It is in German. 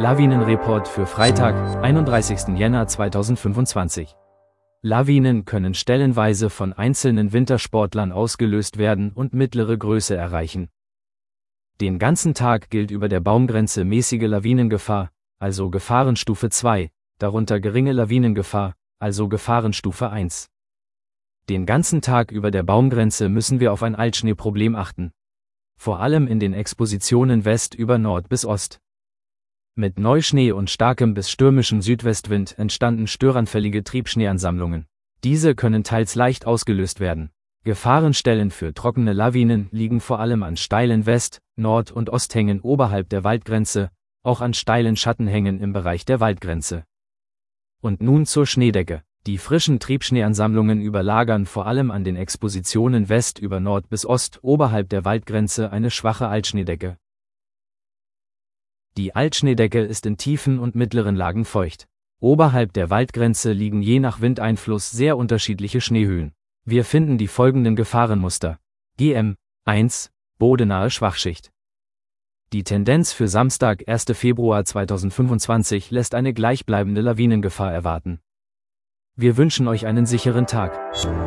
Lawinenreport für Freitag, 31. Jänner 2025. Lawinen können stellenweise von einzelnen Wintersportlern ausgelöst werden und mittlere Größe erreichen. Den ganzen Tag gilt über der Baumgrenze mäßige Lawinengefahr, also Gefahrenstufe 2, darunter geringe Lawinengefahr, also Gefahrenstufe 1. Den ganzen Tag über der Baumgrenze müssen wir auf ein Altschneeproblem achten. Vor allem in den Expositionen West über Nord bis Ost. Mit Neuschnee und starkem bis stürmischem Südwestwind entstanden störanfällige Triebschneeansammlungen. Diese können teils leicht ausgelöst werden. Gefahrenstellen für trockene Lawinen liegen vor allem an steilen West-, Nord- und Osthängen oberhalb der Waldgrenze, auch an steilen Schattenhängen im Bereich der Waldgrenze. Und nun zur Schneedecke. Die frischen Triebschneeansammlungen überlagern vor allem an den Expositionen West über Nord bis Ost oberhalb der Waldgrenze eine schwache Altschneedecke. Die Altschneedecke ist in tiefen und mittleren Lagen feucht. Oberhalb der Waldgrenze liegen je nach Windeinfluss sehr unterschiedliche Schneehöhen. Wir finden die folgenden Gefahrenmuster. GM 1, bodenahe Schwachschicht. Die Tendenz für Samstag, 1. Februar 2025 lässt eine gleichbleibende Lawinengefahr erwarten. Wir wünschen euch einen sicheren Tag.